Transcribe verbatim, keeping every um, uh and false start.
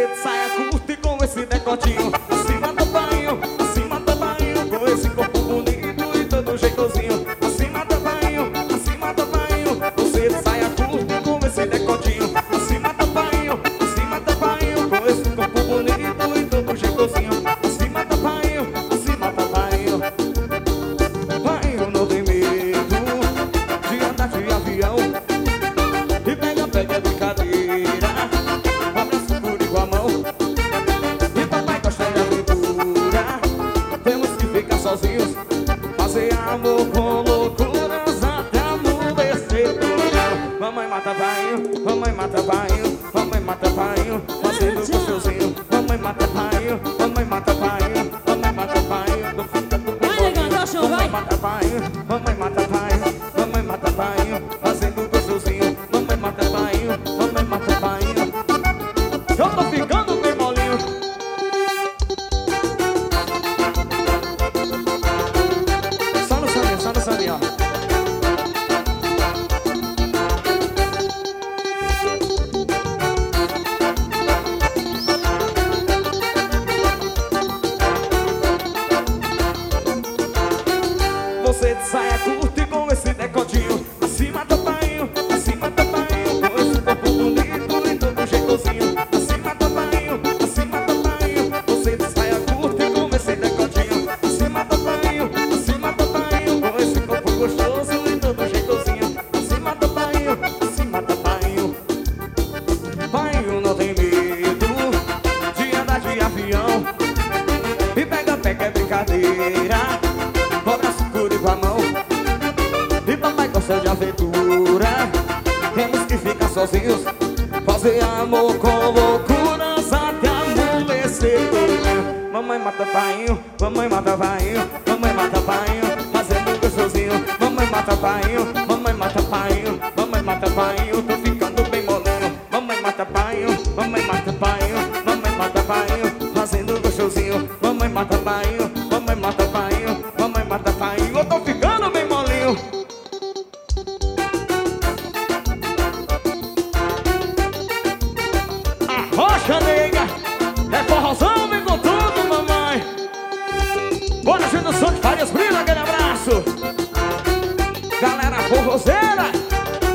Você de saia curta e com esse decotinho, acima do bainho, acima do bainho, com esse corpo bonito e todo jeitosinho. Acima do bainho, acima do bainho, você de saia curta e com esse decotinho, acima do bainho, acima do bainho, com esse corpo bonito e todo jeitosinho. Acima do bainho, acima do bainho. Bainho não tem medo de andar de avião. E pega, pega, é brincadeira, abraço puro igual a mão. E papai gosta de aventura, temos que ficar sozinhos, fazer amor com loucuras até amolecer. Mamãe mata bainho, mamãe mata bainho, mamãe mata bainho, fazendo gostosinho. Mamãe mata bainho, mamãe mata bainho, mamãe mata bainho, do fim do bolinho. Mamãe mata bainho, mamãe mata bainho, mamãe mata bainho, fazendo gostosinho. Mamãe mata bainho, mamãe mata bainho. Eu tô ficando bem molinho. Só no soninho, só no soninho, ó. Você de saia curta e com esse decotinho, acima do bainho, acima do bainho, com esse corpo bonito e todo jeitosinho. Acima do bainho, acima do bainho, você de saia curta e com esse decotinho, acima do bainho, acima do bainho, com esse corpo gostoso e todo jeitosinho. Acima do bainho, acima do bainho. Bainho não tem medo de andar de avião. E pega, pega, é brincadeira, abraço puro igual a mão. E papai gosta de aventura, temos que ficar sozinhos, fazer amor com loucuras até amolecer. Mamãe mata bainho, mamãe mata bainho, mamãe mata bainho, fazendo gostosinho. Mamãe mata bainho, mamãe mata bainho, mamãe mata bainho, tô ficando bem molinho. Mamãe mata bainho, mamãe mata bainho, mamãe mata bainho, fazendo gostosinho. Mamãe mata bainho, mamãe mata bainho, mamãe mata bainho, eu tô ficando bem molinho. Arrocha, nega, é forrozão, vem com tudo, mamãe. Bora, Gildo Santos, Farias Brila, aquele abraço. Galera forrozeira,